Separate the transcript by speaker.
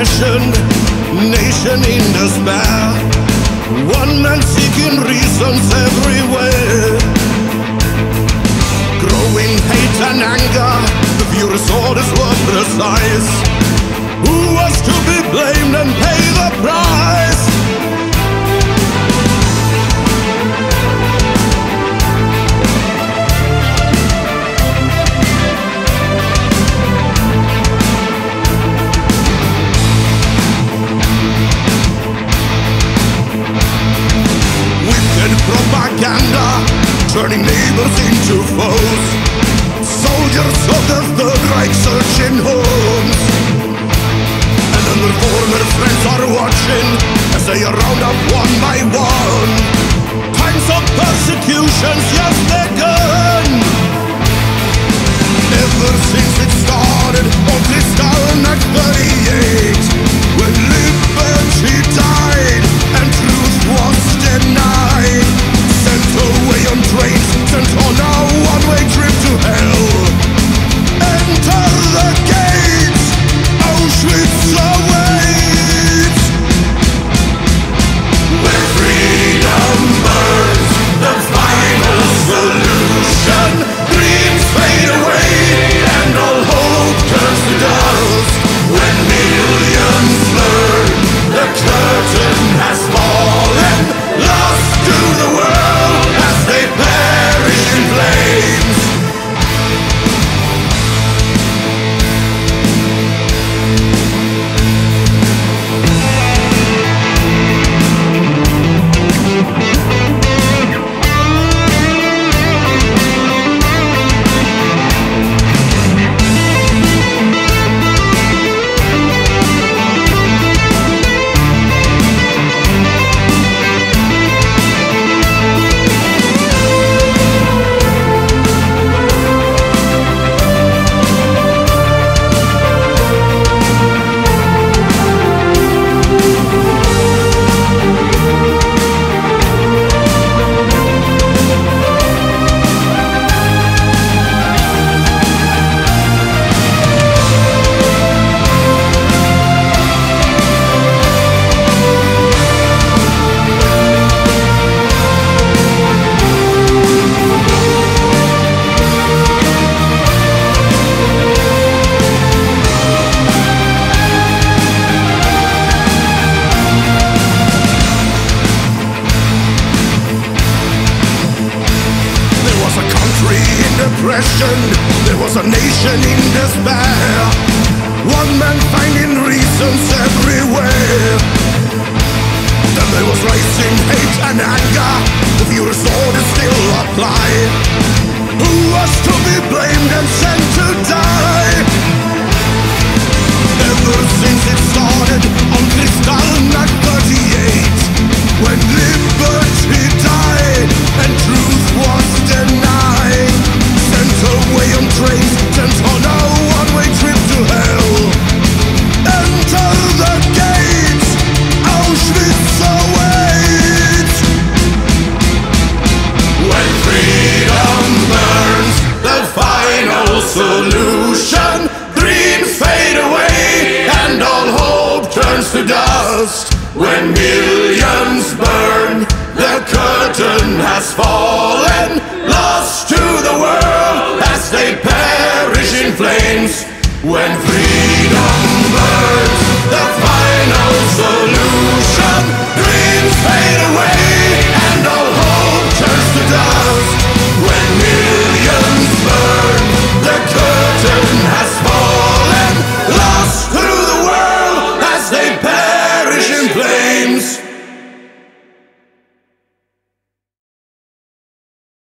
Speaker 1: depression, nation in despair. One man seeking reasons everywhere. Growing hate and anger, the furious orders were precise. Who was to be blamed and pay the price? Propaganda, turning neighbors into foes. Soldiers of the Third Reich searching homes. And then their former friends are watching as they are round up one by one. Times of persecutions, yes, they're gone. Ever since it started on Kristallnacht 38, when liberty died and truth was denied. Sent away on trains, sent on a one-way trip to hell. Enter the gates, Auschwitz awaits. When freedom burns, the final solution. Dreams fade away and all hope turns to dust. When millions learn the curtain has fallen, lost to the world as they perish in flames. There was a nation in despair. One man finding reasons everywhere. Then there was rising hate and anger. The furious orders still apply. Who was to be blamed and sent to die? Ever since it started on Kristallnacht 38, when liberty died and truth was denied. Sent away on trains, sent on a one-way trip to hell. Enter the gates, Auschwitz awaits. When freedom burns, the final solution. Dreams fade away and all hope turns to dust. When millions burn, the curtain has fallen, lost to the world as they perish in flames. When freedom burns, the final solution. Dreams fade away